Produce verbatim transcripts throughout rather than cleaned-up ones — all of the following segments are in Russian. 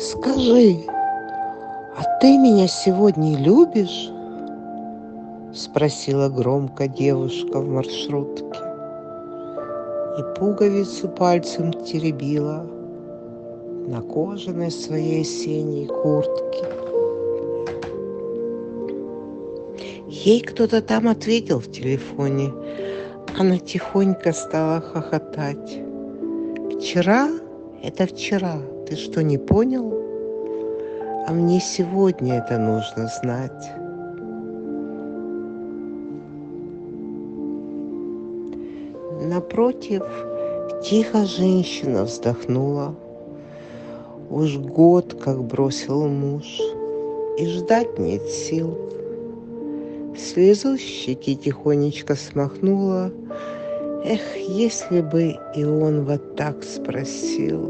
Скажи, а ты меня сегодня любишь? Спросила громко девушка в маршрутке и пуговицу пальцем теребила на кожаной своей осенней куртке. Ей кто-то там ответил в телефоне. Она тихонько стала хохотать. Вчера — это вчера. Ты что, не понял? А мне сегодня это нужно знать. Напротив, тихо женщина вздохнула. Уж год как бросил муж, и ждать нет сил. Слезу с щеки тихонечко смахнула. Эх, если бы и он вот так спросил.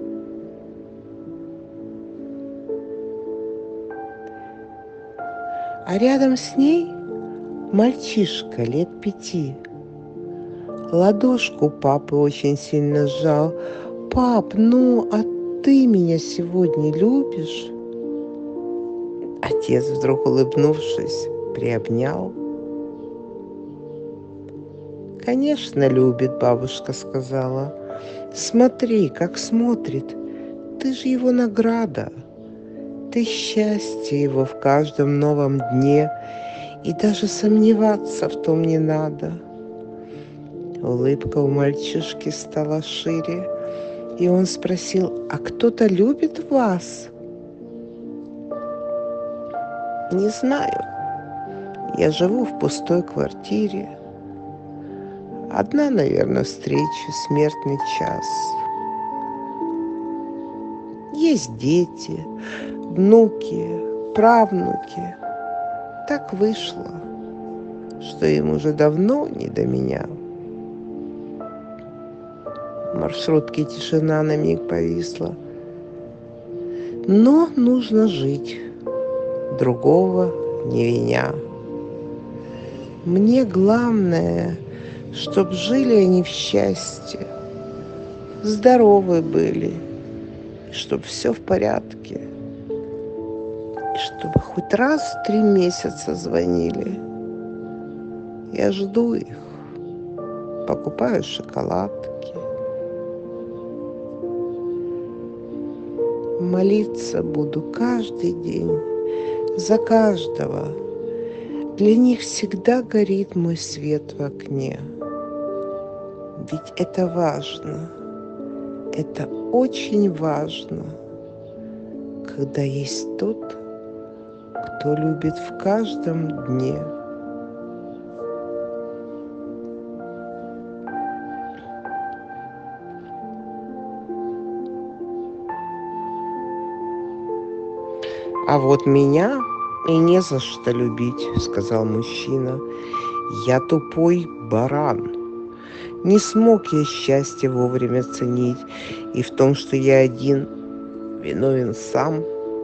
А рядом с ней мальчишка лет пяти. Ладошку папы очень сильно сжал. «Пап, ну, а ты меня сегодня любишь?» Отец, вдруг улыбнувшись, приобнял. «Конечно, любит», — бабушка сказала. «Смотри, как смотрит. Ты же его награда. Ты счастье его в каждом новом дне, и даже сомневаться в том не надо». Улыбка у мальчишки стала шире, и он спросил: «А кто-то любит вас?» «Не знаю. Я живу в пустой квартире. Одна, наверное, встреча, смертный час. Есть дети, внуки, правнуки. Так вышло, что им уже давно не до меня». В маршрутке тишина на миг повисла. Но нужно жить, другого не виня. Мне главное, чтоб жили они в счастье, здоровы были, чтоб все в порядке, и чтобы хоть раз в три месяца звонили. Я жду их, покупаю шоколадки. Молиться буду каждый день за каждого. Для них всегда горит мой свет в окне. Ведь это важно, это очень важно, когда есть тот, кто любит в каждом дне. «А вот меня и не за что любить», — сказал мужчина. «Я тупой баран. Не смог я счастье вовремя ценить, и в том, что я один, виновен сам».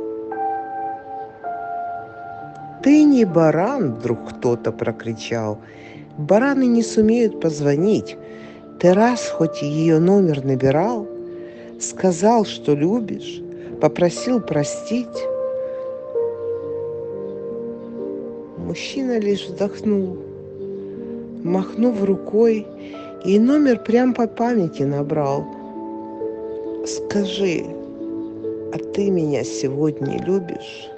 «Ты не баран», — вдруг кто-то прокричал. «Бараны не сумеют позвонить. Ты раз хоть ее номер набирал, сказал, что любишь, попросил простить». Мужчина лишь вздохнул, махнув рукой, и номер прям по памяти набрал. «Скажи, а ты меня сегодня любишь?»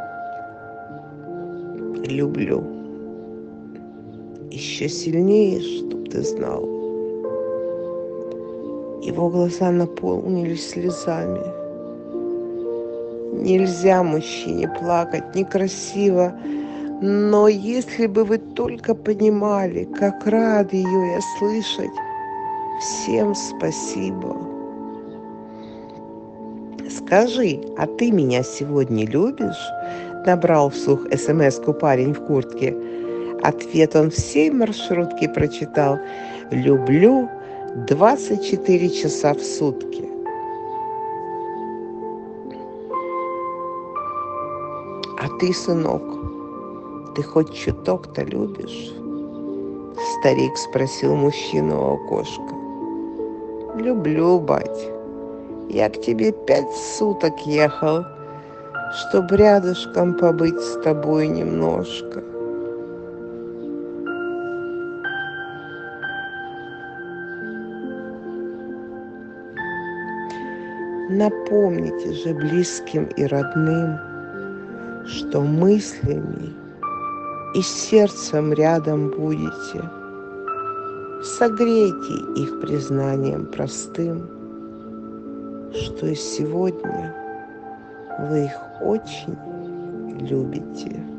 «Люблю. Еще сильнее, чтоб ты знал». Его глаза наполнились слезами. Нельзя мужчине плакать, некрасиво. Но если бы вы только понимали, как рад ее я слышать. Всем спасибо. «Скажи, а ты меня сегодня любишь?» Набрал вслух смс-ку парень в куртке. Ответ он всей маршрутке прочитал: «Люблю двадцать четыре часа в сутки». «А ты, сынок, ты хоть чуток-то любишь?» Старик спросил мужчину у окошка. «Люблю, бать. Я к тебе пять суток ехал, чтоб рядышком побыть с тобой немножко. Напомните же близким и родным, что мыслями и сердцем рядом будете. Согрейте их признанием простым, что и сегодня вы их очень любите.